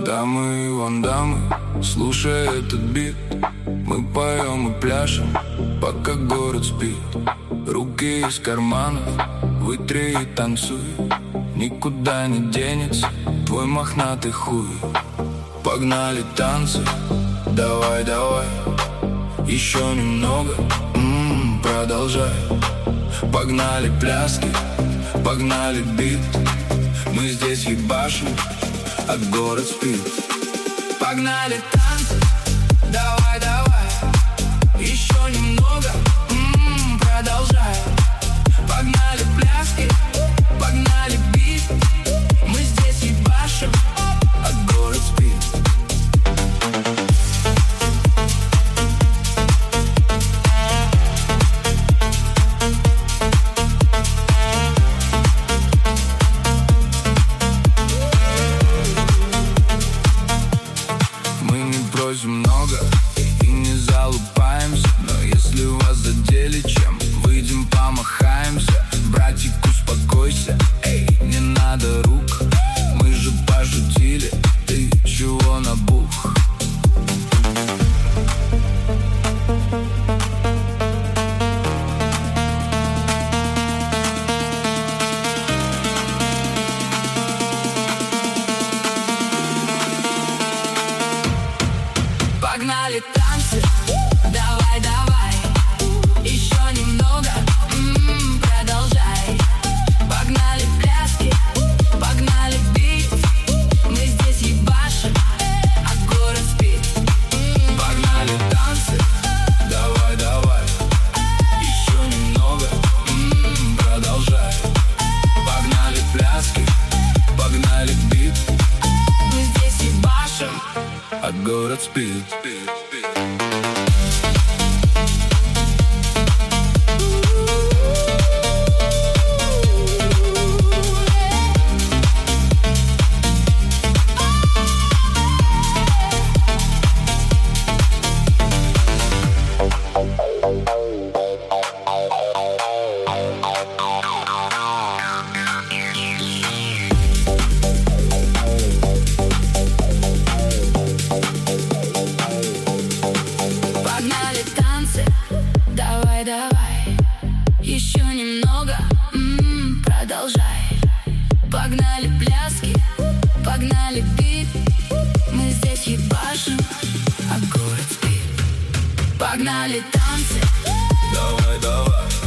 Дамы и вандамы, слушай этот бит. Мы поем и пляшем, пока город спит. Руки из карманов, вытри и танцуй. Никуда не денется твой мохнатый хуй. Погнали танцы, давай, давай. Еще немного, продолжай. Погнали пляски, погнали бит. Мы здесь ебашим, а город спит. Погнали танцы, давай, давай. Еще немного, продолжай. Погнали пляски, погнали бит. Мы здесь ебашим, а город спит. Много и не залупаемся, но если вас задели чем, выйдем помахаемся. Братик, успокойся, эй, не надо рук. Мы же пошутили, ты чего набух? Погнали танцы, давай, давай. Еще немного, продолжай. Погнали пляски, погнали бит. Мы здесь ебашим, а город спит. Погнали танцы, давай, давай. Еще немного, продолжай. Погнали пляски, погнали бит. Мы здесь ебашим, а город спит. Погнали танцы, давай, давай. Еще немного, продолжай. Погнали пляски, погнали бит. Мы здесь ебашим, а город спит. Погнали танцы, давай, давай.